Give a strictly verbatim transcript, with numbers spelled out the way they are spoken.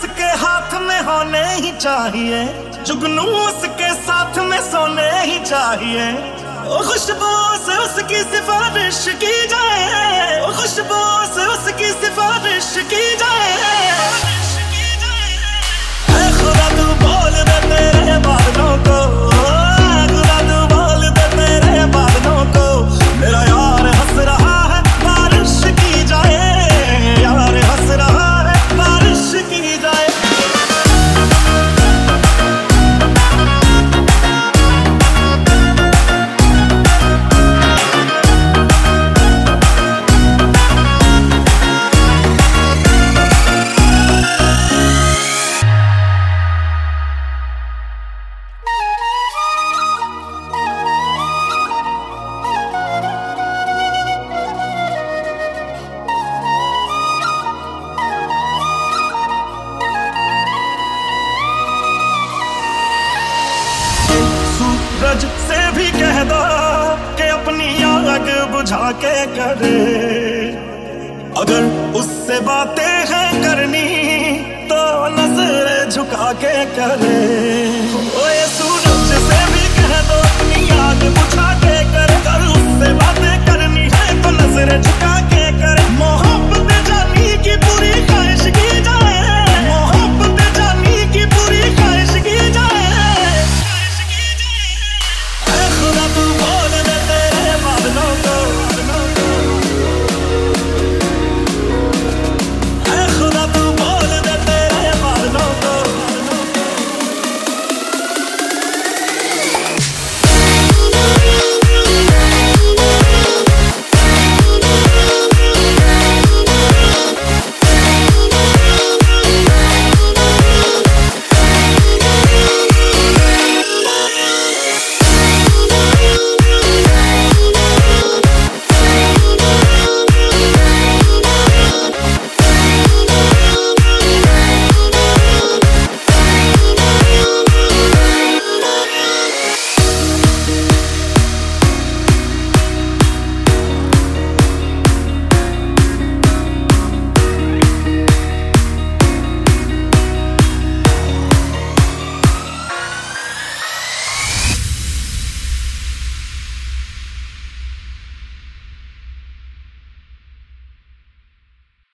उसके हाथ में होने ही चाहिए, जुगनू उसके साथ में सोने ही चाहिए। ओ खुशबू से उसकी सिफारिश की जाए, ओ खुशबू से उसकी सिफारिश की जाए। ऐ खुदा तू बोल दे तेरे बादलों को, खुदा तू बोल दे तेरे बादलों को, मेरा यार हंस रहा है बारिश की जाए, यार हंस रहा है बारिश की जाए। सूरज से भी कह दो कि अपनी आग बुझा के करे, अगर उससे बातें हैं करनी तो नजर झुका के करे।